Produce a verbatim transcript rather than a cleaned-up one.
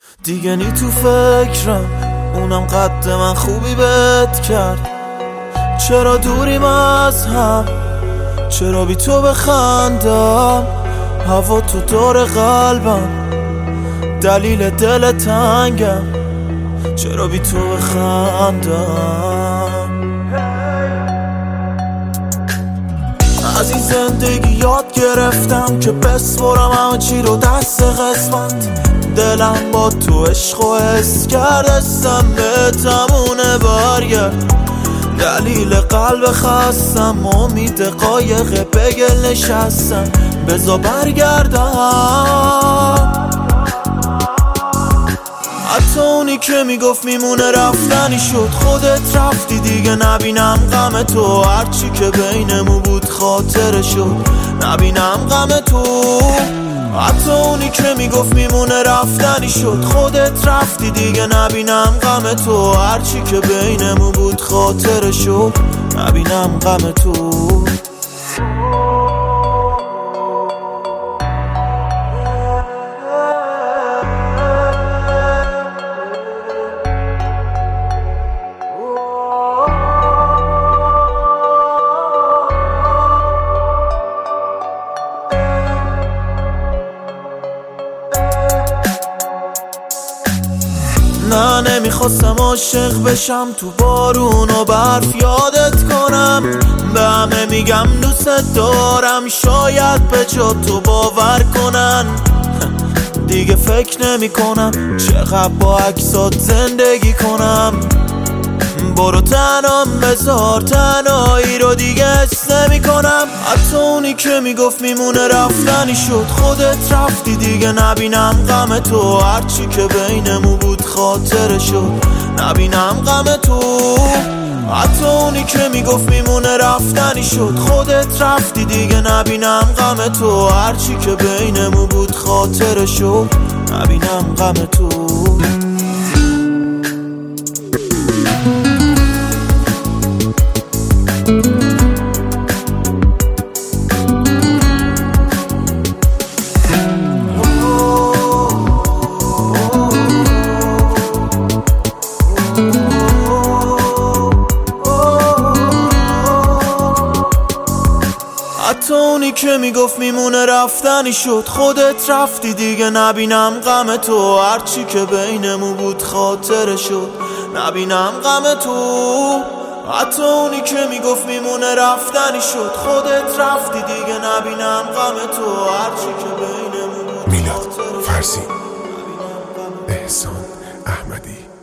دیگه نی تو فکرم، اونم قد من خوبی بهت کرد. چرا دوریم از هم، چرا بی تو بخندم؟ هوا تو دور قلبم، دلیل دل تنگم. چرا بی تو بخندم؟ از این زندگی یاد گرفتم که بسپرم همه چی رو دست قسمت. دلم با تو عشق و حس کردستم به تمونه برگرد. دلیل قلب خستم، امید قایق بگل نشستم. بزا برگردم. حتی اونی که میگفت میمونه رفتنی شد. خودت رفتی دیگه نبینم غم تو. هرچی که بینمون بود خاطره شد، نبینم غم تو. حتی اونی که میگفت میمونه رفتنی شد. خودت رفتی دیگه نبینم غم تو. هرچی که بینمون بود خاطره شد، نبینم غم تو. نه نمیخواستم عاشق بشم، تو بارون و برف یادت کنم. به همه میگم دوست دارم، شاید به جا تو باور کنن. دیگه فکر نمی کنم چقدر با عکسات زندگی کنم. برو تنام بذار، تنهایی رو دیگه حس نمی کنم. حتی اونی که میگفت میمونه رفتنی شد. خودت رفتی دیگه نبینم غم تو. هرچی که بینمون بود خاطره شد، نبینم غم تو. حتی اونی که میگفت میمونه رفتنی شد. خودت رفتی دیگه نبینم غم تو. هرچی که بینمون بود خاطره شد، نبینم غم تو. حتی اونی که میگفت میمونه رفتنی شد. خودت رفتی دیگه نبینم غم تو. هرچی که بینمون بود خاطره شد، نبینم غم تو. حتی اونی که میگفت میمونه رفتنی شد. خودت رفتی دیگه نبینم غم تو. هرچی که بینمون بود میلاد فرزی، احسان احمدی.